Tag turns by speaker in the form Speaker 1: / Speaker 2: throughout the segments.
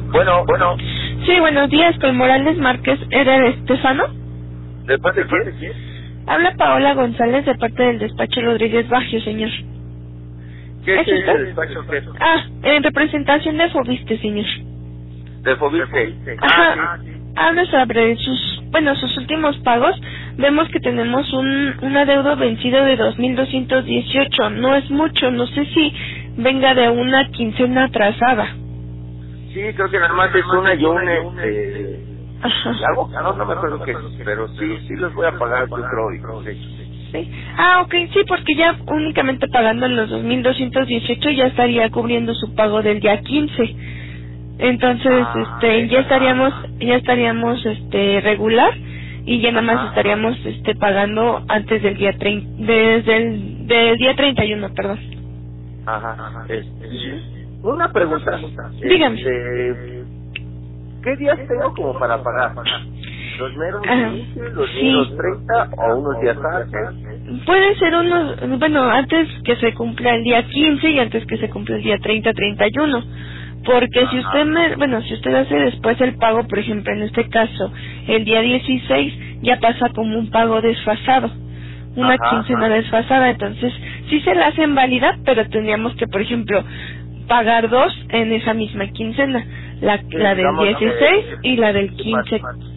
Speaker 1: Bueno.
Speaker 2: Sí, buenos días, con Morales Márquez. ¿Era el Estefano?
Speaker 1: ¿De parte de quién?
Speaker 2: Habla Paola González de parte del despacho Rodríguez Baggio, señor.
Speaker 1: ¿Qué es
Speaker 2: usted?
Speaker 1: el despacho que es?
Speaker 2: En representación de Fobiste, señor.
Speaker 1: ¿De Fobiste?
Speaker 2: Ajá.
Speaker 1: Sí.
Speaker 2: Habla sobre sus últimos pagos. Vemos que tenemos un adeudo vencido de 2.218. No es mucho, no sé si venga de una quincena atrasada.
Speaker 1: Sí, creo que nada más es una y
Speaker 2: Ajá.
Speaker 1: algo, no me acuerdo qué es, pero sí los voy a pagar, yo creo.
Speaker 2: Sí. Ok, sí, porque ya únicamente pagando los 2.218 ya estaría cubriendo su pago del día 15. Entonces, ya estaríamos regular y ya nada más estaríamos pagando antes del día del día 31, perdón.
Speaker 1: Ajá. Una pregunta.
Speaker 2: Dígame.
Speaker 1: ¿Qué días tengo como para pagar? ¿Los meros 15, los meros 30 o unos días antes?
Speaker 2: Pueden ser antes que se cumpla el día 15 y antes que se cumpla el día 31. Porque si usted hace después el pago, por ejemplo, en este caso, el día 16, ya pasa como un pago desfasado, una quincena desfasada. Entonces, sí se la hacen válida, pero tendríamos que, por ejemplo, pagar dos en esa misma quincena, la del 16 y la del 15.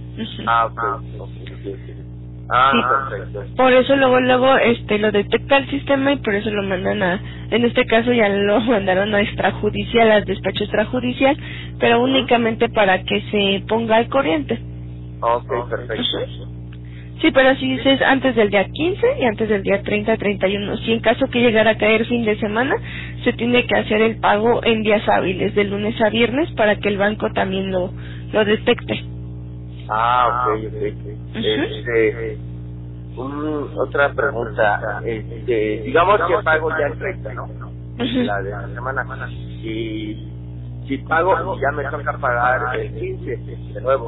Speaker 1: Sí.
Speaker 2: Perfecto. Por eso luego lo detecta el sistema y por eso lo mandan en este caso ya lo mandaron a extrajudicial, al despacho extrajudicial, pero únicamente para que se ponga al corriente.
Speaker 1: Perfecto.
Speaker 2: Sí, pero si dices antes del día 15 y antes del día 30-31, si en caso que llegara a caer fin de semana, se tiene que hacer el pago en días hábiles, de lunes a viernes, para que el banco también lo detecte.
Speaker 1: Ok. Otra pregunta, digamos que pago ya el 30, ¿no? La de la semana. Y si pago, ya me toca pagar el 15 de nuevo.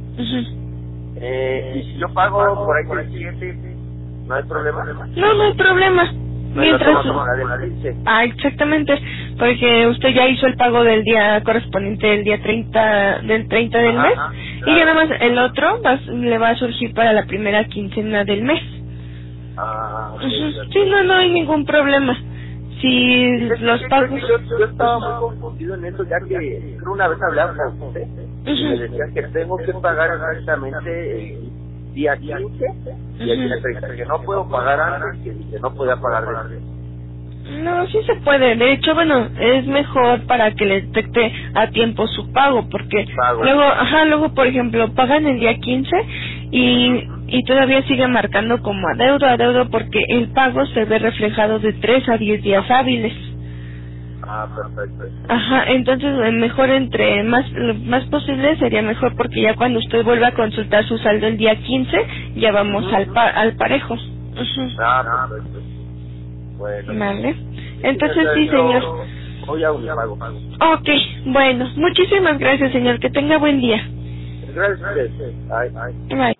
Speaker 1: Y si yo pago por ahí el 7, ¿no hay problema?
Speaker 2: No hay problema. Mientras exactamente, porque usted ya hizo el pago del día correspondiente del día 30 del mes, claro. Y ya nada más el otro le va a surgir para la primera quincena del mes. Sí, no hay ningún problema. Si los pagos...
Speaker 1: Yo estaba muy confundido en eso, ya que una vez hablaba con usted y me decía que tengo que pagar exactamente el día 15 y el día 30, que no puedo pagar antes, que no podía pagar después.
Speaker 2: No, sí se puede. De hecho, es mejor para que le detecte a tiempo su pago, porque luego, por ejemplo, pagan el día 15 y todavía sigue marcando como adeudo, porque el pago se ve reflejado de 3 a 10 días hábiles.
Speaker 1: Perfecto.
Speaker 2: Entonces mejor entre más posible sería mejor, porque ya cuando usted vuelva a consultar su saldo el día 15, ya vamos al parejo.
Speaker 1: Perfecto. Bueno.
Speaker 2: Vale. Entonces sí, señor.
Speaker 1: Hoy hago mi pago.
Speaker 2: Ok, bueno. Muchísimas gracias, señor. Que tenga buen día.
Speaker 1: Gracias. Bye.
Speaker 2: Bye.